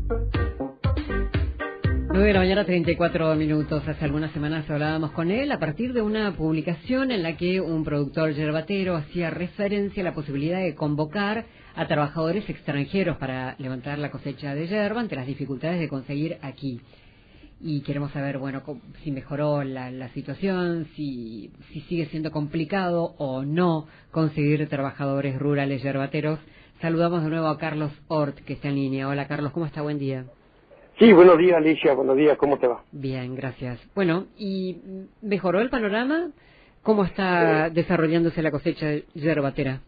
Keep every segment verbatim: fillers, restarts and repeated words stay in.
nueve de la mañana, treinta y cuatro minutos. Hace algunas semanas hablábamos con él a partir de una publicación en la que un productor yerbatero hacía referencia a la posibilidad de convocar a trabajadores extranjeros para levantar la cosecha de yerba ante las dificultades de conseguir aquí. Y queremos saber, bueno, si mejoró la, la situación, si, si sigue siendo complicado o no conseguir trabajadores rurales yerbateros. Saludamos de nuevo a Carlos Hort, que está en línea. Hola, Carlos, ¿cómo está? Buen día. Sí, buenos días, Alicia, buenos días, ¿cómo te va? Bien, gracias. Bueno, ¿y mejoró el panorama? ¿Cómo está eh, desarrollándose la cosecha yerbatera?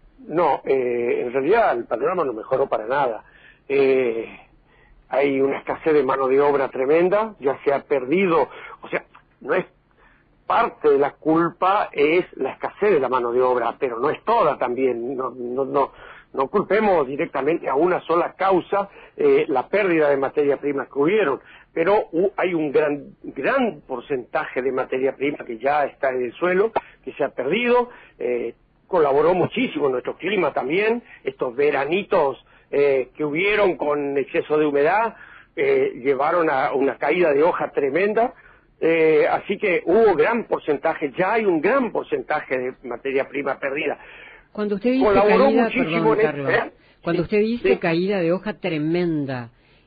No, eh, en realidad el panorama no mejoró para nada. Eh, hay una escasez de mano de obra tremenda, ya se ha perdido, o sea, no es parte de la culpa, es la escasez de la mano de obra, pero no es toda también, no, no, no. No culpemos directamente a una sola causa eh, la pérdida de materia prima que hubieron, pero uh, hay un gran gran porcentaje de materia prima que ya está en el suelo, que se ha perdido, eh, colaboró muchísimo nuestro clima también, estos veranitos eh, que hubieron con exceso de humedad, eh, llevaron a una caída de hoja tremenda, eh, así que hubo gran porcentaje, ya hay un gran porcentaje de materia prima perdida. Cuando usted dice Colaboró caída, muchísimo perdón, en Carlos, este, ¿eh? cuando sí, usted dice sí. caída de hoja tremenda,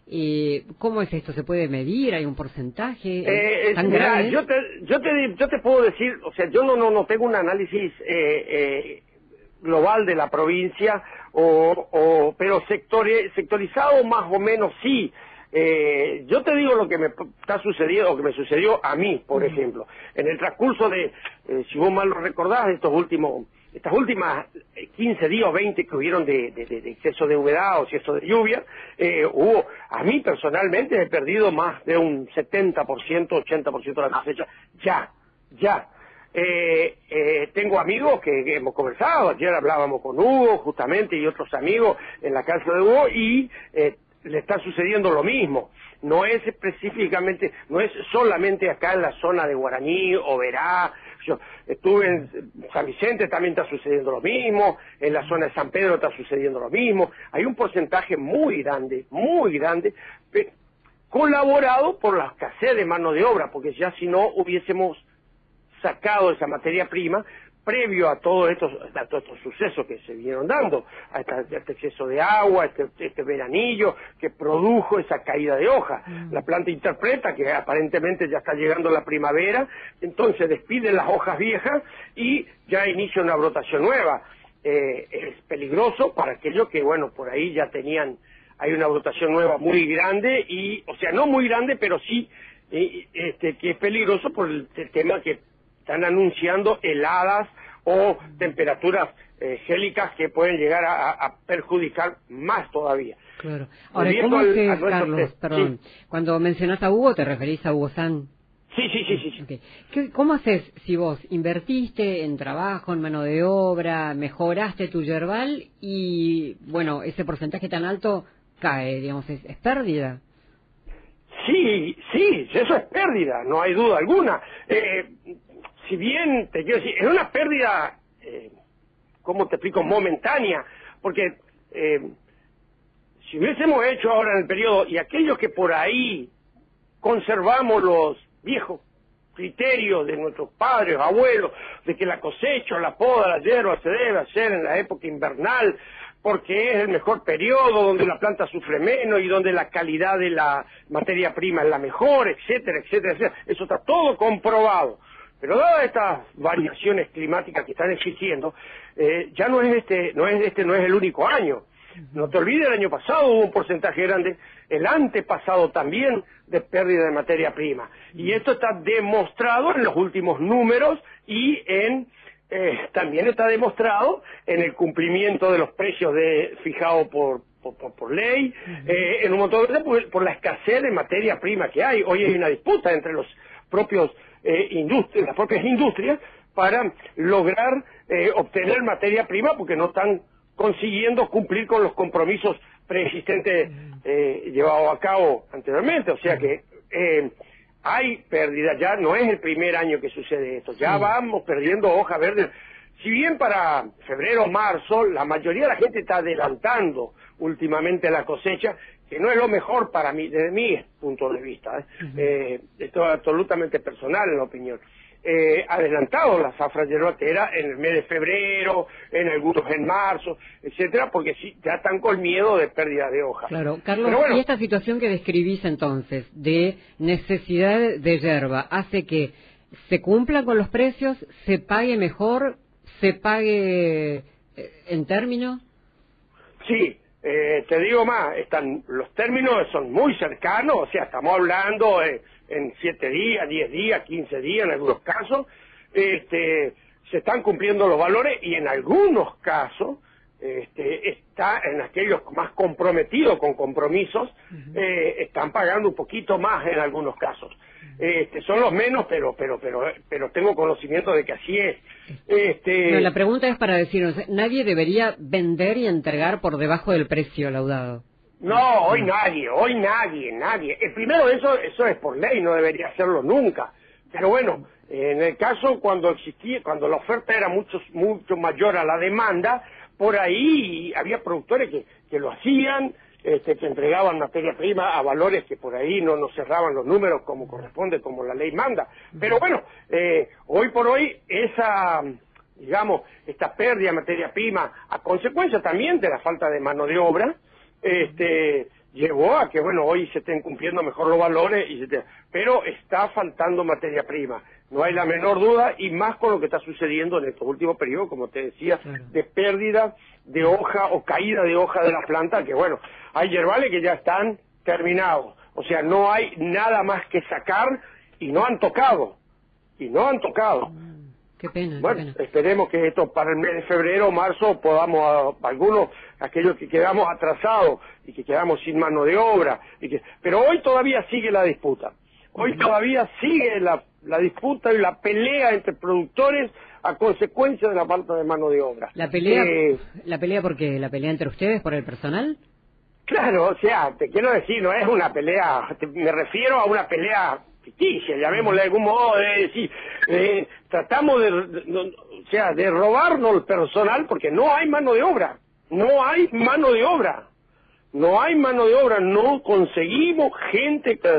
eh, ¿cómo es esto? ¿Se puede medir? ¿Hay un porcentaje Eh, tan mira, grande? yo te, yo te, yo te puedo decir, o sea, yo no, no, no tengo un análisis eh, eh, global de la provincia, o, o pero sectori, sectorizado más o menos sí. Eh, yo te digo lo que me está sucediendo, o que me sucedió a mí, por uh-huh. ejemplo, en el transcurso de, eh, si vos mal lo recordás, estos últimos estas últimas quince días o veinte que hubieron de, de, de exceso de humedad o exceso de lluvia, eh, hubo, a mí personalmente he perdido más de un setenta por ciento, ochenta por ciento de la cosecha, ya, ya. Eh, eh, tengo amigos que, que hemos conversado, ayer hablábamos con Hugo justamente y otros amigos en la casa de Hugo y eh, le está sucediendo lo mismo. No es específicamente, no es solamente acá en la zona de Guaraní o Verá. Yo estuve en San Vicente, también está sucediendo lo mismo, en la zona de San Pedro está sucediendo lo mismo. Hay un porcentaje muy grande, muy grande, colaborado por la escasez de mano de obra, porque ya si no hubiésemos sacado esa materia prima, previo a todos estos, a todos estos sucesos que se vinieron dando, a este, a este exceso de agua, este, este veranillo que produjo esa caída de hoja. Mm. La planta interpreta que aparentemente ya está llegando la primavera, entonces despide las hojas viejas y ya inicia una brotación nueva. Eh, es peligroso para aquellos que, bueno, por ahí ya tenían, hay una brotación nueva muy grande, y, o sea, no muy grande, pero sí eh, este, que es peligroso por el, el tema que están anunciando heladas o temperaturas eh, gélicas que pueden llegar a, a perjudicar más todavía. Claro. Ahora, ¿cómo haces, Carlos? Test? Perdón, sí. Cuando mencionas a Hugo, ¿te referís a Hugo San? Sí, sí, sí, sí. sí. Okay. ¿Qué, ¿Cómo haces si vos invertiste en trabajo, en mano de obra, mejoraste tu yerbal y, bueno, ese porcentaje tan alto cae, digamos, es, es pérdida? Sí, sí, eso es pérdida, no hay duda alguna. Eh, si bien, te quiero decir, es una pérdida, eh, ¿cómo te explico?, momentánea, porque eh, si hubiésemos hecho ahora en el periodo, y aquellos que por ahí conservamos los viejos criterios de nuestros padres, abuelos, de que la cosecha, la poda, la hierba se debe hacer en la época invernal, porque es el mejor periodo donde la planta sufre menos y donde la calidad de la materia prima es la mejor, etcétera, etcétera, etcétera. Eso está todo comprobado. Pero dadas estas variaciones climáticas que están existiendo, eh, ya no es este, no es este, no es el único año. No te olvides, el año pasado hubo un porcentaje grande, el antepasado también, de pérdida de materia prima. Y esto está demostrado en los últimos números y en eh, también está demostrado en el cumplimiento de los precios de fijados por, por, por, por ley, eh, en un montón de veces por, por la escasez de materia prima que hay. Hoy hay una disputa entre los propios eh, industrias, las propias industrias para lograr eh, obtener materia prima porque no están consiguiendo cumplir con los compromisos preexistentes eh, llevados a cabo anteriormente. O sea que eh, hay pérdida, ya no es el primer año que sucede esto, ya sí. Vamos perdiendo hoja verde. Si bien para febrero o marzo la mayoría de la gente está adelantando últimamente la cosecha, que no es lo mejor para mí, desde mi punto de vista, ¿eh? Uh-huh. Eh, esto es absolutamente personal en la opinión. Eh, adelantado la zafra yerbatera en el mes de febrero, en algunos en marzo, etcétera, porque sí, ya están con miedo de pérdida de hoja. Claro, Carlos, bueno, y esta situación que describís entonces, de necesidad de yerba, hace que se cumplan con los precios, se pague mejor, se pague eh, en términos. Sí, eh, te digo más, están los términos son muy cercanos, o sea, estamos hablando eh, en siete días, diez días, quince días en algunos casos, este, se están cumpliendo los valores y en algunos casos este, está en aquellos más comprometidos con compromisos, uh-huh. eh, están pagando un poquito más en algunos casos. Este, son los menos, pero pero pero pero tengo conocimiento de que así es. Este... No, la pregunta es para decirnos, nadie debería vender y entregar por debajo del precio laudado. No, hoy no. nadie, hoy nadie, nadie. El primero eso eso es por ley, no debería hacerlo nunca. Pero bueno, en el caso cuando existía, cuando la oferta era mucho mucho mayor a la demanda, por ahí había productores que que lo hacían. Este, que entregaban materia prima a valores que por ahí no nos cerraban los números como corresponde, como la ley manda. Pero bueno, eh, hoy por hoy esa, digamos, esta pérdida de materia prima, a consecuencia también de la falta de mano de obra, este, llevó a que, bueno, hoy se estén cumpliendo mejor los valores, y se te... pero está faltando materia prima. No hay la menor duda, y más con lo que está sucediendo en estos últimos periodos, como te decía, de pérdida de hoja o caída de hoja de la planta, que bueno, hay yerbales que ya están terminados. O sea, no hay nada más que sacar y no han tocado. Y no han tocado. Qué pena, bueno, qué pena. Esperemos que esto para el mes de febrero o marzo podamos, a, algunos, aquellos que quedamos atrasados y que quedamos sin mano de obra. Y que, pero hoy todavía sigue la disputa. Hoy todavía sigue la, la disputa y la pelea entre productores a consecuencia de la falta de mano de obra. ¿La pelea, eh, ¿la pelea por qué? ¿La pelea entre ustedes por el personal? Claro, o sea, te quiero decir, no es una pelea, te, me refiero a una pelea ficticia, llamémosle de algún modo, de decir, eh, tratamos de, de, de, o sea, de robarnos el personal porque no hay mano de obra, no hay mano de obra, no hay mano de obra, no conseguimos gente que,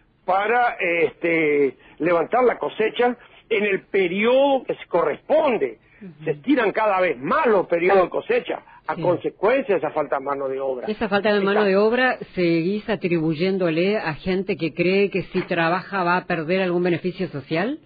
para este, levantar la cosecha en el periodo que se corresponde. Uh-huh. Se estiran cada vez más los periodos de cosecha a sí. consecuencia de esa falta de mano de obra. Esa falta de mano de obra seguís atribuyéndole a gente que cree que si trabaja va a perder algún beneficio social.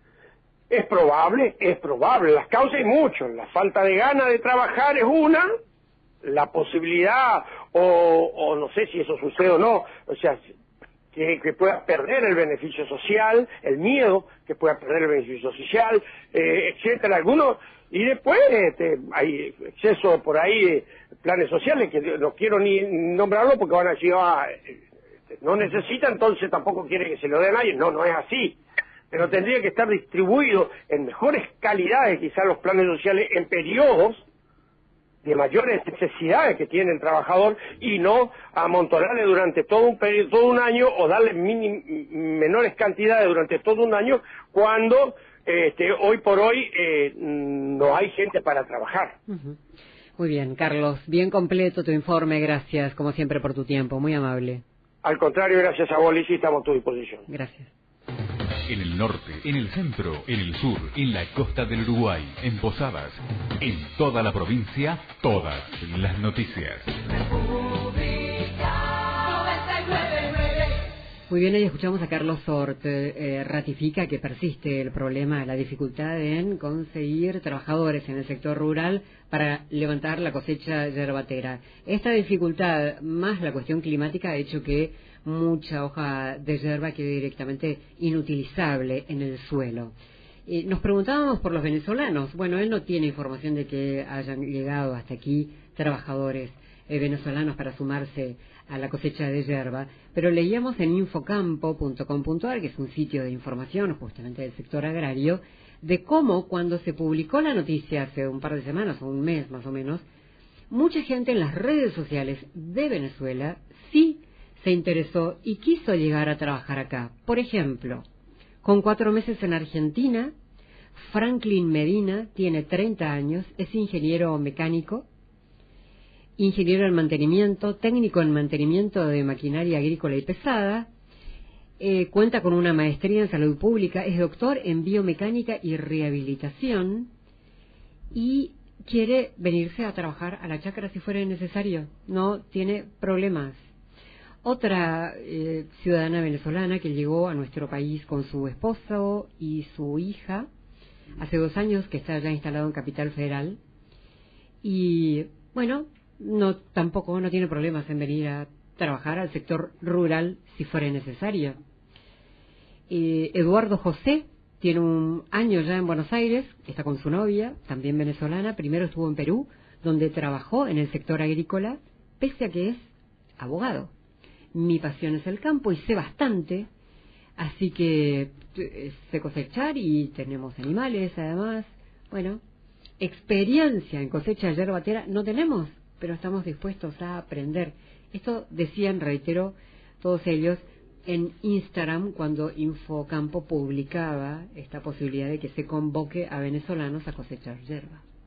Es probable, es probable. Las causas hay muchas. La falta de ganas de trabajar es una, la posibilidad, o, o no sé si eso sucede o no, o sea, que, que pueda perder el beneficio social, el miedo que pueda perder el beneficio social, eh, etcétera, algunos, y después este, hay exceso por ahí de planes sociales que no quiero ni nombrarlo porque van a decir, ah, este, no necesita, entonces tampoco quiere que se lo dé a nadie. No, no es así. Pero tendría que estar distribuido en mejores calidades quizás los planes sociales en periodos de mayores necesidades que tiene el trabajador y no amontonarle durante todo un periodo, todo un año o darle minim, menores cantidades durante todo un año cuando este, hoy por hoy eh, no hay gente para trabajar. Uh-huh. Muy bien, Carlos, bien completo tu informe, gracias como siempre por tu tiempo, muy amable. Al contrario, gracias a vos, Lizy, estamos a tu disposición. Gracias. En el norte, en el centro, en el sur, en la costa del Uruguay, en Posadas, en toda la provincia, todas las noticias. Muy bien, ahí escuchamos a Carlos Sort, eh, ratifica que persiste el problema, la dificultad en conseguir trabajadores en el sector rural para levantar la cosecha yerbatera. Esta dificultad, más la cuestión climática, ha hecho que mucha hoja de yerba quede directamente inutilizable en el suelo. Eh, nos preguntábamos por los venezolanos. Bueno, él no tiene información de que hayan llegado hasta aquí trabajadores eh, venezolanos para sumarse a la cosecha de yerba, pero leíamos en infocampo punto com punto a r, que es un sitio de información justamente del sector agrario, de cómo cuando se publicó la noticia hace un par de semanas o un mes más o menos, mucha gente en las redes sociales de Venezuela sí se interesó y quiso llegar a trabajar acá. Por ejemplo, con cuatro meses en Argentina, Franklin Medina tiene treinta años, es ingeniero mecánico ingeniero en mantenimiento, técnico en mantenimiento de maquinaria agrícola y pesada, eh, cuenta con una maestría en salud pública, es doctor en biomecánica y rehabilitación y quiere venirse a trabajar a la chacra si fuera necesario, no tiene problemas. Otra eh, ciudadana venezolana que llegó a nuestro país con su esposo y su hija, hace dos años que está ya instalado en Capital Federal, y bueno, no tampoco no tiene problemas en venir a trabajar al sector rural si fuera necesario. Eh, Eduardo José tiene un año ya en Buenos Aires, está con su novia, también venezolana, primero estuvo en Perú, donde trabajó en el sector agrícola, pese a que es abogado. Mi pasión es el campo y sé bastante, así que eh, sé cosechar y tenemos animales además. Bueno, experiencia en cosecha de yerbatera no tenemos, pero estamos dispuestos a aprender. Esto decían, reitero, todos ellos en Instagram cuando Infocampo publicaba esta posibilidad de que se convoque a venezolanos a cosechar yerba.